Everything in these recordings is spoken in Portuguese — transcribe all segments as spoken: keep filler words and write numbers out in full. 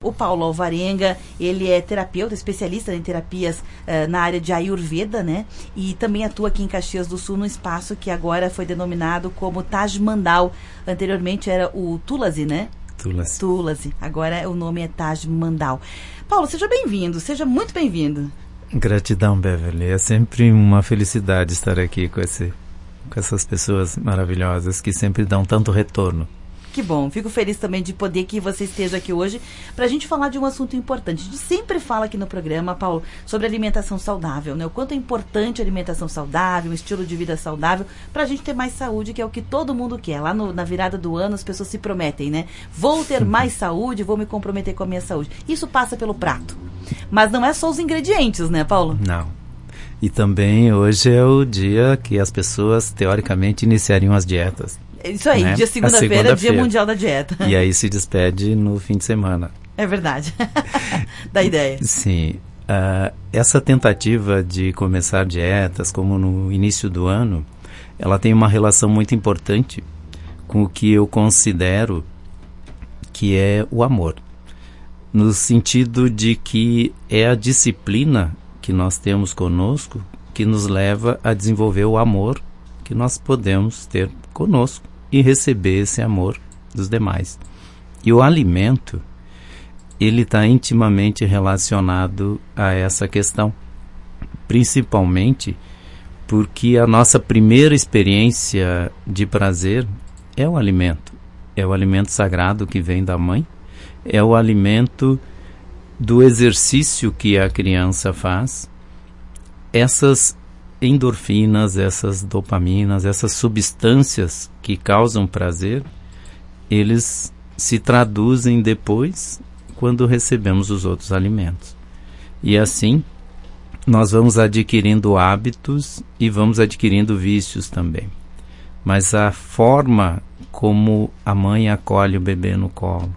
O Paulo Alvarenga, ele é terapeuta, especialista em terapias uh, na área de Ayurveda, né? E também atua aqui em Caxias do Sul, num espaço que agora foi denominado como Taj Mandal. Anteriormente era o Tulasi, né? Tulasi. Tulasi. Agora o nome é Taj Mandal. Paulo, seja bem-vindo, seja muito bem-vindo. Gratidão, Beverly. É sempre uma felicidade estar aqui com, esse, com essas pessoas maravilhosas que sempre dão tanto retorno. Que bom, fico feliz também de poder que você esteja aqui hoje para a gente falar de um assunto importante. A gente sempre fala aqui no programa, Paulo, sobre alimentação saudável, né? O quanto é importante a alimentação saudável, um estilo de vida saudável, para a gente ter mais saúde, que é o que todo mundo quer. Lá no, na virada do ano as pessoas se prometem, né? Vou ter mais saúde, vou me comprometer com a minha saúde. Isso passa pelo prato. Mas não é só os ingredientes, né, Paulo? Não. E também hoje é o dia que as pessoas, teoricamente, iniciariam as dietas. Isso aí, né? dia segunda-feira, segunda dia mundial da dieta. E aí se despede no fim de semana. É verdade. Da ideia. Sim. Uh, essa tentativa de começar dietas, como no início do ano, ela tem uma relação muito importante com o que eu considero que é o amor. No sentido de que é a disciplina que nós temos conosco que nos leva a desenvolver o amor que nós podemos ter conosco e receber esse amor dos demais. E o alimento, ele está intimamente relacionado a essa questão, principalmente porque a nossa primeira experiência de prazer é o alimento. É o alimento sagrado que vem da mãe, é o alimento do exercício que a criança faz. Essas endorfinas, essas dopaminas, essas substâncias que causam prazer, eles se traduzem depois quando recebemos os outros alimentos. E assim, nós vamos adquirindo hábitos e vamos adquirindo vícios também. Mas a forma como a mãe acolhe o bebê no colo,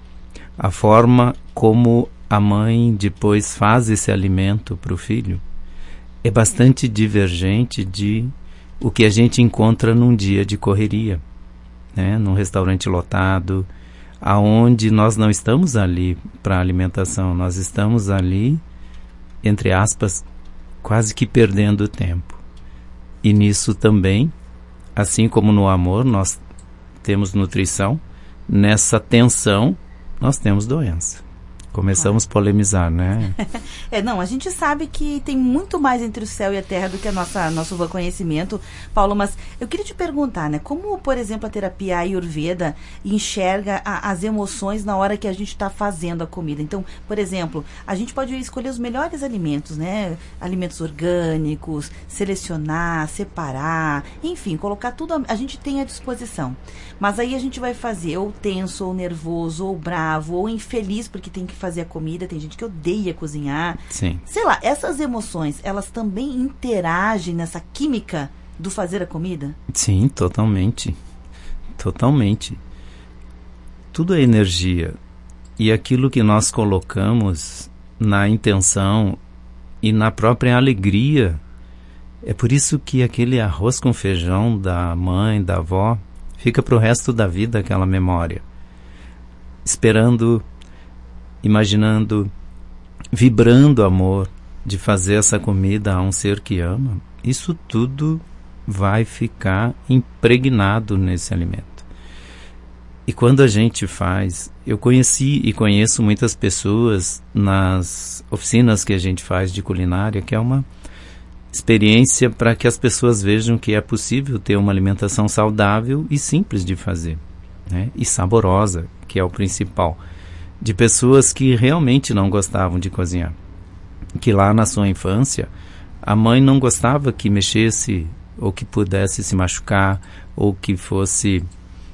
a forma como a mãe depois faz esse alimento para o filho, é bastante divergente de o que a gente encontra num dia de correria, né? Num restaurante lotado, aonde nós não estamos ali para alimentação, nós estamos ali, entre aspas, quase que perdendo tempo. E nisso também, assim como no amor, nós temos nutrição, nessa tensão nós temos doença. Começamos a polemizar, né? É, não, a gente sabe que tem muito mais entre o céu e a terra do que a nossa, nosso conhecimento, Paulo, mas eu queria te perguntar, né? Como, por exemplo, a terapia Ayurveda enxerga a, as emoções na hora que a gente está fazendo a comida? Então, por exemplo, a gente pode escolher os melhores alimentos, né? Alimentos orgânicos, selecionar, separar, enfim, colocar tudo, a, a gente tem à disposição. Mas aí a gente vai fazer ou tenso, ou nervoso, ou bravo, ou infeliz porque tem que fazer a comida, tem gente que odeia cozinhar. Sim. Sei lá, essas emoções, elas também interagem nessa química do fazer a comida? Sim, totalmente. Totalmente. Tudo é energia. E aquilo que nós colocamos na intenção e na própria alegria, é por isso que aquele arroz com feijão da mãe, da avó, fica pro resto da vida aquela memória. Esperando, imaginando, vibrando amor de fazer essa comida a um ser que ama, isso tudo vai ficar impregnado nesse alimento. E quando a gente faz, eu conheci e conheço muitas pessoas nas oficinas que a gente faz de culinária, que é uma experiência para que as pessoas vejam que é possível ter uma alimentação saudável e simples de fazer, né? E saborosa, que é o principal. De pessoas que realmente não gostavam de cozinhar. Que lá na sua infância, a mãe não gostava que mexesse, ou que pudesse se machucar, ou que fosse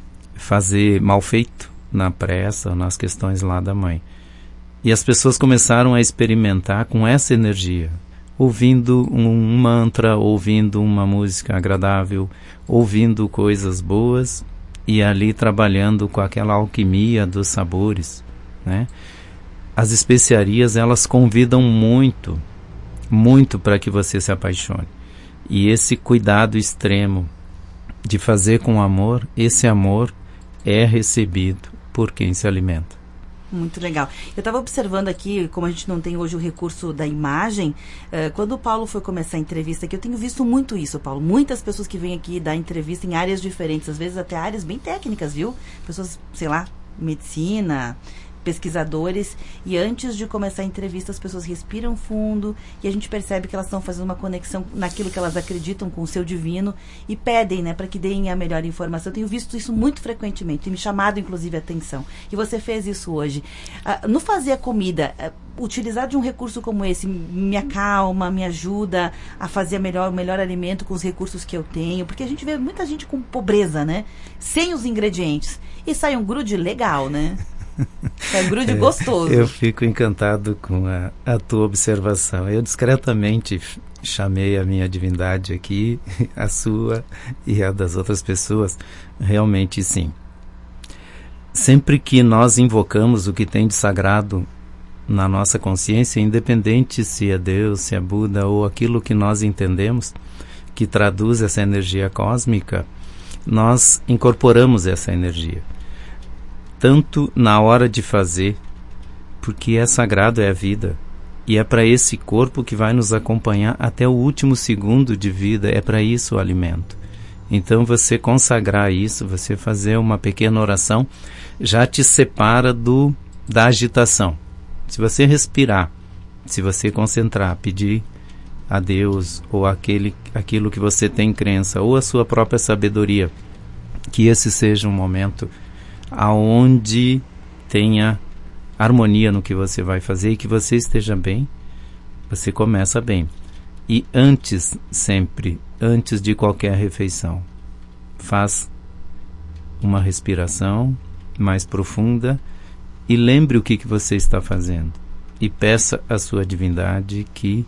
fazer mal feito na pressa, nas questões lá da mãe. E as pessoas começaram a experimentar com essa energia, ouvindo um mantra, ouvindo uma música agradável, ouvindo coisas boas, e ali trabalhando com aquela alquimia dos sabores, né? As especiarias, elas convidam muito, muito para que você se apaixone. E esse cuidado extremo de fazer com amor, esse amor é recebido por quem se alimenta. Muito legal. Eu estava observando aqui, como a gente não tem hoje o recurso da imagem, uh, quando o Paulo foi começar a entrevista aqui, eu tenho visto muito isso, Paulo. Muitas pessoas que vêm aqui dar entrevista em áreas diferentes, às vezes até áreas bem técnicas, viu? Pessoas, sei lá, medicina, pesquisadores, e antes de começar a entrevista as pessoas respiram fundo e a gente percebe que elas estão fazendo uma conexão naquilo que elas acreditam com o seu divino e pedem, né, para que deem a melhor informação. Eu tenho visto isso muito frequentemente, tem me chamado inclusive a atenção. E você fez isso hoje. Uh, no fazer a comida, uh, utilizar de um recurso como esse me acalma, me ajuda a fazer melhor, o melhor alimento com os recursos que eu tenho, porque a gente vê muita gente com pobreza, né, sem os ingredientes, e sai um grude legal, né? É um grude gostoso. Eu fico encantado com a, a tua observação. Eu discretamente chamei a minha divindade aqui, a sua e a das outras pessoas. Realmente sim. Sempre que nós invocamos o que tem de sagrado na nossa consciência, independente se é Deus, se é Buda ou aquilo que nós entendemos, que traduz essa energia cósmica, nós incorporamos essa energia. Tanto na hora de fazer, porque é sagrado, é a vida, e é para esse corpo que vai nos acompanhar até o último segundo de vida, é para isso o alimento. Então você consagrar isso, você fazer uma pequena oração, já te separa do, da agitação. Se você respirar, se você concentrar, pedir a Deus, ou aquele, aquilo que você tem crença, ou a sua própria sabedoria, que esse seja um momento aonde tenha harmonia no que você vai fazer e que você esteja bem, você começa bem. E antes, sempre, antes de qualquer refeição, faz uma respiração mais profunda e lembre o que, que você está fazendo. E peça à sua divindade que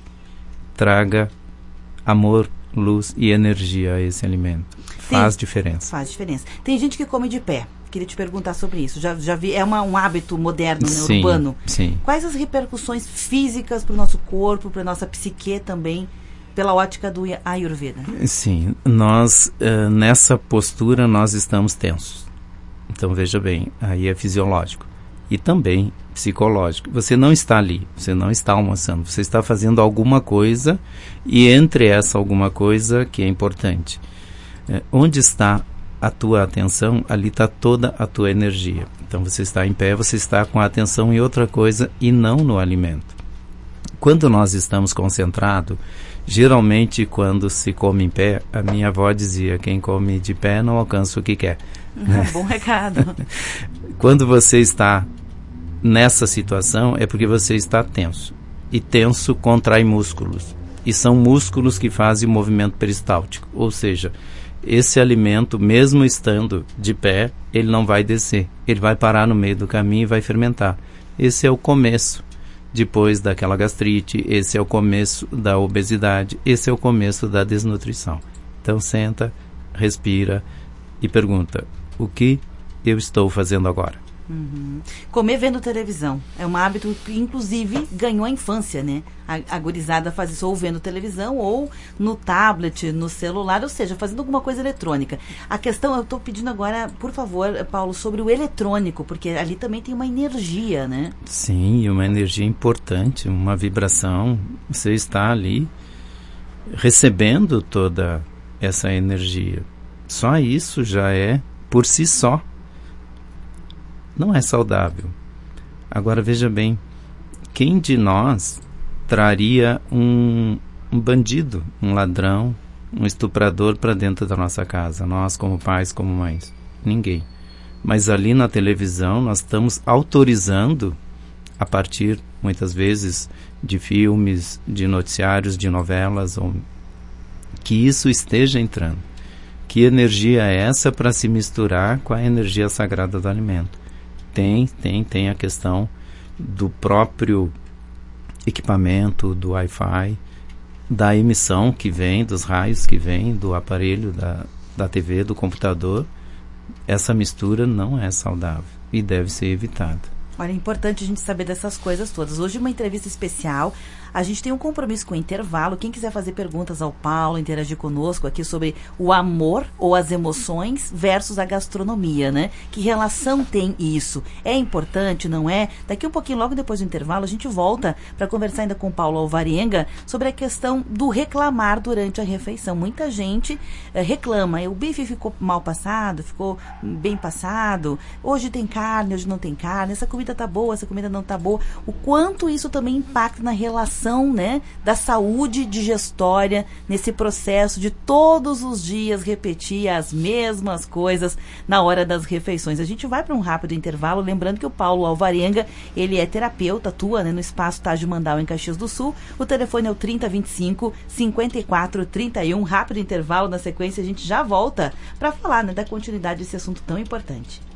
traga amor, luz e energia a esse alimento. Faz Tem, diferença. Faz diferença. Tem gente que come de pé. Queria te perguntar sobre isso. Já, já vi, é uma, um hábito moderno, né, sim, urbano. Sim. Quais as repercussões físicas para o nosso corpo, para a nossa psique também, pela ótica do Ayurveda? Sim, nós, uh, nessa postura, nós estamos tensos. Então, veja bem, aí é fisiológico. E também psicológico. Você não está ali, você não está almoçando, você está fazendo alguma coisa, e entre essa alguma coisa que é importante, uh, onde está a tua atenção, ali está toda a tua energia. Então você está em pé, você está com a atenção em outra coisa e não no alimento. Quando nós estamos concentrados, geralmente quando se come em pé, a minha avó dizia, quem come de pé não alcança o que quer. Uhum, bom recado. Quando você está nessa situação, é porque você está tenso. E tenso contrai músculos. E são músculos que fazem o movimento peristáltico, ou seja, esse alimento, mesmo estando de pé, ele não vai descer. Ele vai parar no meio do caminho e vai fermentar. Esse é o começo. Depois daquela gastrite, esse é o começo da obesidade, esse é o começo da desnutrição. Então senta, respira e pergunta, o que eu estou fazendo agora? Uhum. Comer vendo televisão é um hábito que inclusive ganhou a infância, né? A, a gurizada faz isso ou vendo televisão ou no tablet, no celular, ou seja, fazendo alguma coisa eletrônica. A questão, eu estou pedindo agora, por favor, Paulo, sobre o eletrônico, porque ali também tem uma energia, né? Sim, uma energia importante, uma vibração. Você está ali recebendo toda essa energia. Só isso já é, por si só, não é saudável. Agora veja bem, quem de nós traria um, um bandido, um ladrão, um estuprador para dentro da nossa casa? Nós como pais, como mães? Ninguém. Mas ali na televisão nós estamos autorizando, a partir muitas vezes de filmes, de noticiários, de novelas, ou, que isso esteja entrando. Que energia é essa para se misturar com a energia sagrada do alimento? Tem, tem, tem a questão do próprio equipamento, do Wi-Fi, da emissão que vem, dos raios que vem do aparelho, da, da T V, do computador. Essa mistura não é saudável e deve ser evitada. Olha, é importante a gente saber dessas coisas todas. Hoje uma entrevista especial A gente tem um compromisso com o intervalo. Quem quiser fazer perguntas ao Paulo, interagir conosco aqui sobre o amor ou as emoções versus a gastronomia, né? Que relação tem isso? É importante, não é? Daqui um pouquinho, logo depois do intervalo, a gente volta para conversar ainda com o Paulo Alvarenga sobre a questão do reclamar durante a refeição. Muita gente eh, reclama. O bife ficou mal passado, ficou bem passado, hoje tem carne, hoje não tem carne, essa comida tá boa, essa comida não tá boa. O quanto isso também impacta na relação, né, da saúde digestória, nesse processo de todos os dias repetir as mesmas coisas na hora das refeições. A gente vai para um rápido intervalo, lembrando que o Paulo Alvarenga, ele é terapeuta, atua, né, no Espaço Taj Mandal em Caxias do Sul. O telefone é o trinta, vinte e cinco, cinquenta e quatro, trinta e um. Rápido intervalo, na sequência a gente já volta para falar, né, da continuidade desse assunto tão importante.